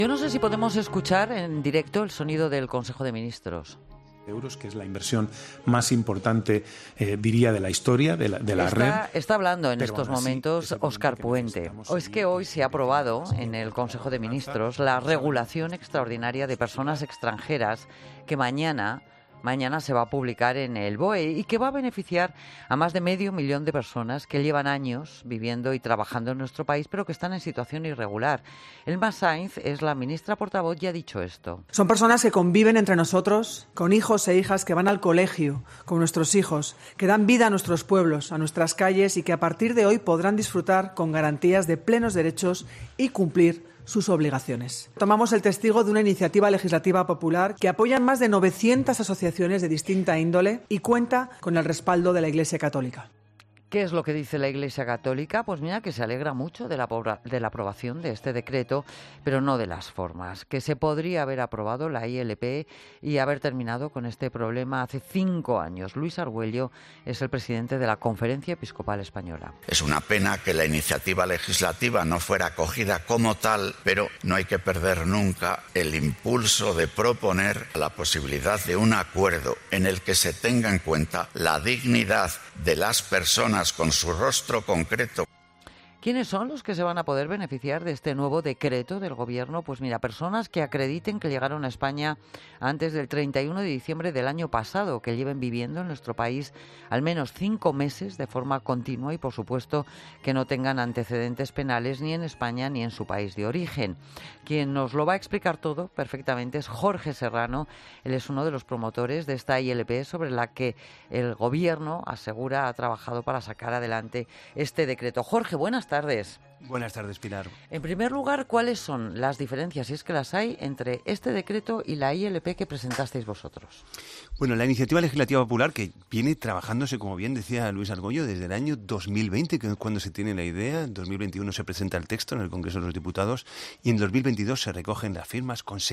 Yo no sé si podemos escuchar en directo el sonido del Consejo de Ministros. Euros, que es la inversión más importante, diría, de la historia de la red. Está hablando en estos momentos Óscar Puente. Es que hoy se ha aprobado en el Consejo de Ministros la regulación extraordinaria de personas extranjeras que mañana se va a publicar en el BOE y que va a beneficiar a más de 500.000 de personas que llevan años viviendo y trabajando en nuestro país, pero que están en situación irregular. Elma Sainz es la ministra portavoz y ha dicho esto. Son personas que conviven entre nosotros, con hijos e hijas que van al colegio, con nuestros hijos, que dan vida a nuestros pueblos, a nuestras calles y que a partir de hoy podrán disfrutar con garantías de plenos derechos y cumplir sus obligaciones. Tomamos el testigo de una iniciativa legislativa popular que apoyan más de 900 asociaciones de distinta índole y cuenta con el respaldo de la Iglesia Católica. ¿Qué es lo que dice la Iglesia Católica? Pues mira, que se alegra mucho de la aprobación de este decreto, pero no de las formas. Que se podría haber aprobado la ILP y haber terminado con este problema hace 5 años. Luis Argüello es el presidente de la Conferencia Episcopal Española. Es una pena que la iniciativa legislativa no fuera acogida como tal, pero no hay que perder nunca el impulso de proponer la posibilidad de un acuerdo en el que se tenga en cuenta la dignidad de las personas con su rostro concreto. ¿Quiénes son los que se van a poder beneficiar de este nuevo decreto del Gobierno? Pues mira, personas que acrediten que llegaron a España antes del 31 de diciembre del año pasado, que lleven viviendo en nuestro país al menos 5 meses de forma continua y, por supuesto, que no tengan antecedentes penales ni en España ni en su país de origen. Quien nos lo va a explicar todo perfectamente es Jorge Serrano. Él es uno de los promotores de esta ILP sobre la que el Gobierno asegura ha trabajado para sacar adelante este decreto. Jorge, buenas tardes. Buenas tardes, Pilar. En primer lugar, ¿cuáles son las diferencias, si es que las hay, entre este decreto y la ILP que presentasteis vosotros? Bueno, la iniciativa legislativa popular, que viene trabajándose, como bien decía Luis Argüello, desde el año 2020, que es cuando se tiene la idea. En 2021 se presenta el texto en el Congreso de los Diputados y en 2022 se recogen las firmas con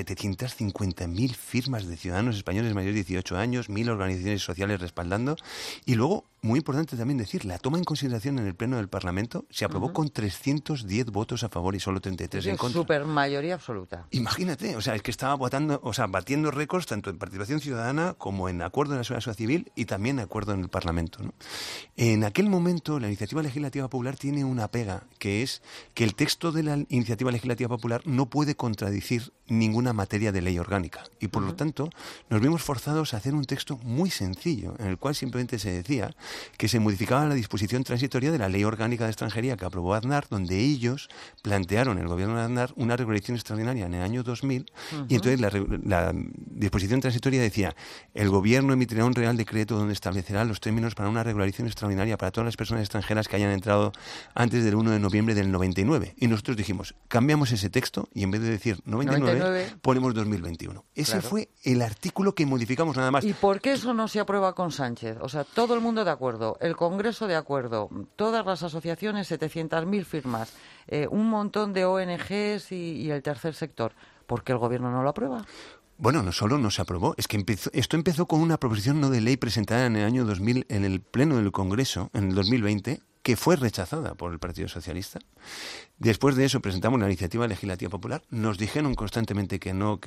750.000 firmas de ciudadanos españoles mayores de 18 años, 1.000 organizaciones sociales respaldando. Y luego, muy importante también decir, la toma en consideración en el Pleno del Parlamento se aprobó con 310 votos a favor y solo 33 en contra. Super mayoría absoluta. Imagínate, es que estaba batiendo récords tanto en participación ciudadana como en acuerdo en la sociedad civil y también acuerdo en el Parlamento, ¿no? En aquel momento, la iniciativa legislativa popular tiene una pega, que es que el texto de la iniciativa legislativa popular no puede contradecir ninguna materia de ley orgánica y, por lo tanto, nos vimos forzados a hacer un texto muy sencillo, en el cual simplemente se decía que se modificaba la disposición transitoria de la Ley Orgánica de Extranjería que aprobó Aznar, donde ellos plantearon, el gobierno de Aznar, una regulación extraordinaria en el año 2000, y entonces la disposición transitoria decía: el gobierno emitirá un real decreto donde establecerá los términos para una regulación extraordinaria para todas las personas extranjeras que hayan entrado antes del 1 de noviembre del 99. Y nosotros dijimos, cambiamos ese texto y en vez de decir 99 ponemos 2021. Ese fue el artículo que modificamos nada más. ¿Y por qué eso no se aprueba con Sánchez? O sea, todo el mundo de acuerdo, el Congreso de acuerdo, todas las asociaciones, 700.000 firmas, un montón de ONGs y el tercer sector. ¿Por qué el Gobierno no lo aprueba? Bueno, no solo no se aprobó, es que esto empezó con una proposición no de ley presentada en el año 2000 en el Pleno del Congreso, en el 2020, que fue rechazada por el Partido Socialista. Después de eso presentamos la iniciativa legislativa popular, nos dijeron constantemente que no.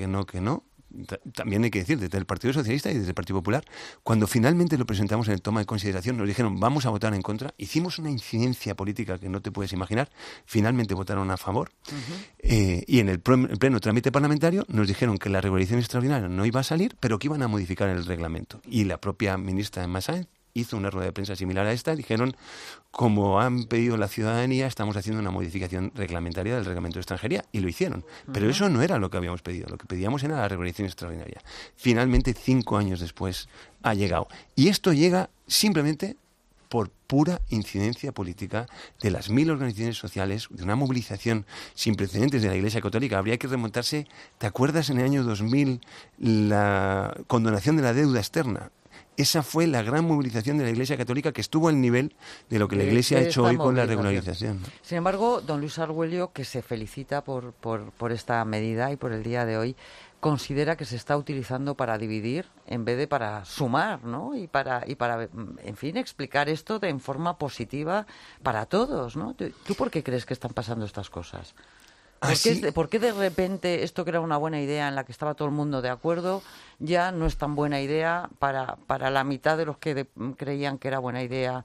También hay que decir, desde el Partido Socialista y desde el Partido Popular, cuando finalmente lo presentamos en el toma de consideración, nos dijeron vamos a votar en contra. Hicimos una incidencia política que no te puedes imaginar. Finalmente votaron a favor. Y en el pleno trámite parlamentario nos dijeron que la regulación extraordinaria no iba a salir, pero que iban a modificar el reglamento. Y la propia ministra Elma Sainz hizo una rueda de prensa similar a esta. Dijeron, como han pedido la ciudadanía, estamos haciendo una modificación reglamentaria del reglamento de extranjería, y lo hicieron. Pero eso no era lo que habíamos pedido. Lo que pedíamos era la regulación extraordinaria. Finalmente, 5 años después, ha llegado. Y esto llega simplemente por pura incidencia política de las 1.000 organizaciones sociales, de una movilización sin precedentes de la Iglesia Católica. Habría que remontarse, ¿te acuerdas en el año 2000 la condonación de la deuda externa? Esa fue la gran movilización de la Iglesia Católica, que estuvo al nivel de lo que la Iglesia ha hecho hoy con la regularización. Sin embargo, don Luis Argüello, que se felicita por esta medida y por el día de hoy, considera que se está utilizando para dividir en vez de para sumar, ¿no? Y para en fin, explicar esto en forma positiva para todos, ¿no? ¿Tú por qué crees que están pasando estas cosas? ¿Por qué de repente esto que era una buena idea en la que estaba todo el mundo de acuerdo ya no es tan buena idea para la mitad de los que creían que era buena idea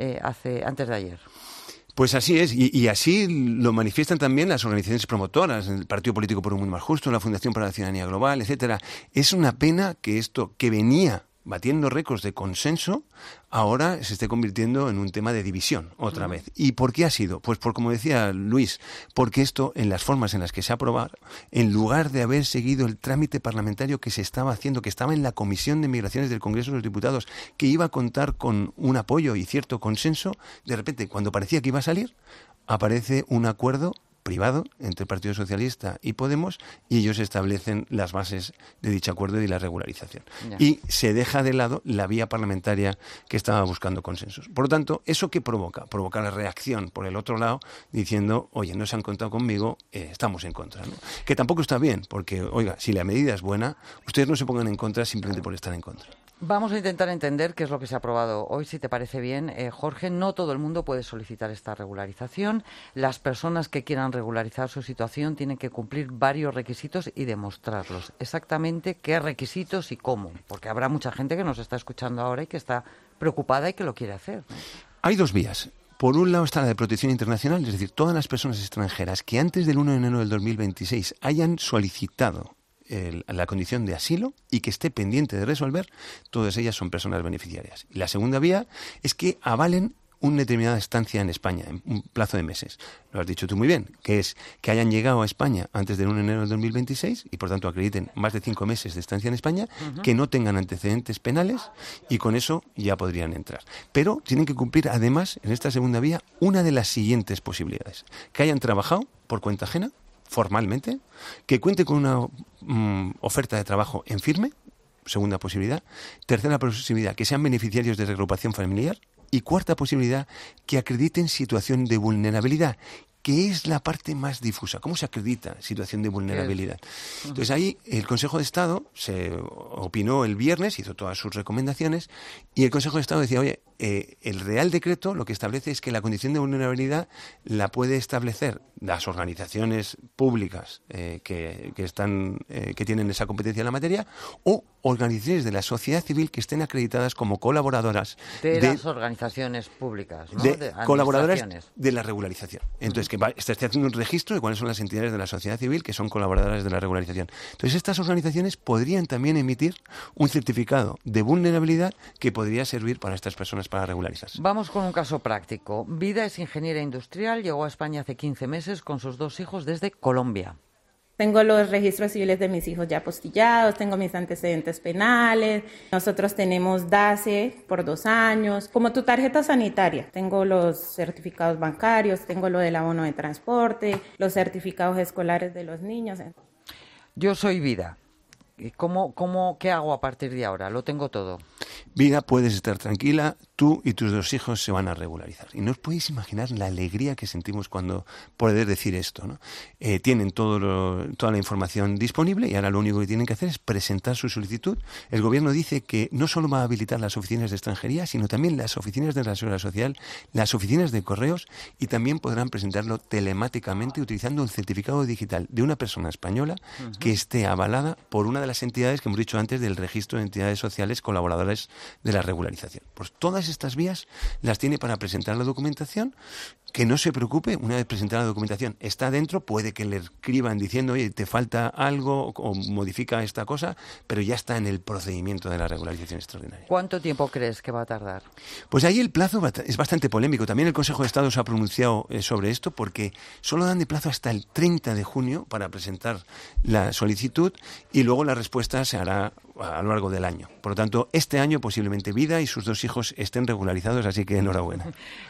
antes de ayer? Pues así es, y así lo manifiestan también las organizaciones promotoras, el Partido Político por un Mundo Más Justo, la Fundación para la Ciudadanía Global, etcétera. Es una pena que esto que venía batiendo récords de consenso, ahora se esté convirtiendo en un tema de división otra vez. ¿Y por qué ha sido? Pues por, como decía Luis, porque esto, en las formas en las que se ha aprobado, en lugar de haber seguido el trámite parlamentario que se estaba haciendo, que estaba en la Comisión de Migraciones del Congreso de los Diputados, que iba a contar con un apoyo y cierto consenso, de repente, cuando parecía que iba a salir, aparece un acuerdo privado entre el Partido Socialista y Podemos, y ellos establecen las bases de dicho acuerdo y la regularización. Ya. Y se deja de lado la vía parlamentaria que estaba buscando consensos. Por lo tanto, ¿eso qué provoca? Provoca la reacción por el otro lado, diciendo, oye, no se han contado conmigo, estamos en contra, ¿no? Que tampoco está bien, porque, oiga, si la medida es buena, ustedes no se pongan en contra simplemente por estar en contra. Vamos a intentar entender qué es lo que se ha aprobado hoy, si te parece bien. Jorge, no todo el mundo puede solicitar esta regularización. Las personas que quieran regularizar su situación tienen que cumplir varios requisitos y demostrarlos. Exactamente qué requisitos y cómo, porque habrá mucha gente que nos está escuchando ahora y que está preocupada y que lo quiere hacer, ¿no? Hay dos vías. Por un lado está la de protección internacional, es decir, todas las personas extranjeras que antes del 1 de enero del 2026 hayan solicitado la condición de asilo y que esté pendiente de resolver, todas ellas son personas beneficiarias. Y la segunda vía es que avalen una determinada estancia en España, en un plazo de meses. Lo has dicho tú muy bien, que es que hayan llegado a España antes del 1 de enero del 2026 y, por tanto, acrediten más de 5 meses de estancia en España, que no tengan antecedentes penales y con eso ya podrían entrar. Pero tienen que cumplir, además, en esta segunda vía, una de las siguientes posibilidades. Que hayan trabajado por cuenta ajena, formalmente, que cuente con una oferta de trabajo en firme, segunda posibilidad. Tercera posibilidad, que sean beneficiarios de reagrupación familiar. Y cuarta posibilidad, que acrediten situación de vulnerabilidad, que es la parte más difusa. ¿Cómo se acredita situación de vulnerabilidad? Entonces ahí el Consejo de Estado se opinó el viernes, hizo todas sus recomendaciones, y el Consejo de Estado decía, oye, el Real Decreto lo que establece es que la condición de vulnerabilidad la puede establecer las organizaciones públicas que tienen esa competencia en la materia, o organizaciones de la sociedad civil que estén acreditadas como colaboradoras de las organizaciones públicas, ¿no? de colaboradoras de la regularización. Entonces, que esté haciendo un registro de cuáles son las entidades de la sociedad civil que son colaboradoras de la regularización. Entonces, estas organizaciones podrían también emitir un certificado de vulnerabilidad que podría servir para estas personas para regularizarse. Vamos con un caso práctico. Vida es ingeniera industrial, llegó a España hace 15 meses con sus 2 hijos desde Colombia. Tengo los registros civiles de mis hijos ya apostillados, tengo mis antecedentes penales, nosotros tenemos DACE por 2 años, como tu tarjeta sanitaria. Tengo los certificados bancarios, tengo lo del abono de transporte, los certificados escolares de los niños. Yo soy Vida. ¿Qué hago a partir de ahora? Lo tengo todo. Vida, puedes estar tranquila, tú y tus 2 hijos se van a regularizar. Y no os podéis imaginar la alegría que sentimos cuando poder decir esto, ¿no? Tienen toda la información disponible y ahora lo único que tienen que hacer es presentar su solicitud. El Gobierno dice que no solo va a habilitar las oficinas de extranjería, sino también las oficinas de la Seguridad Social, las oficinas de correos, y también podrán presentarlo telemáticamente utilizando un certificado digital de una persona española que esté avalada por una de las entidades que hemos dicho antes del registro de entidades sociales colaboradoras de la regularización. Pues todas estas vías las tiene para presentar la documentación. Que no se preocupe, una vez presentada la documentación está dentro, puede que le escriban diciendo, oye, te falta algo o modifica esta cosa, pero ya está en el procedimiento de la regularización extraordinaria. ¿Cuánto tiempo crees que va a tardar? Pues ahí el plazo es bastante polémico. También el Consejo de Estado se ha pronunciado sobre esto, porque solo dan de plazo hasta el 30 de junio para presentar la solicitud y luego la respuesta se hará a lo largo del año. Por lo tanto, este año posiblemente Vida y sus 2 hijos estén regularizados, así que enhorabuena.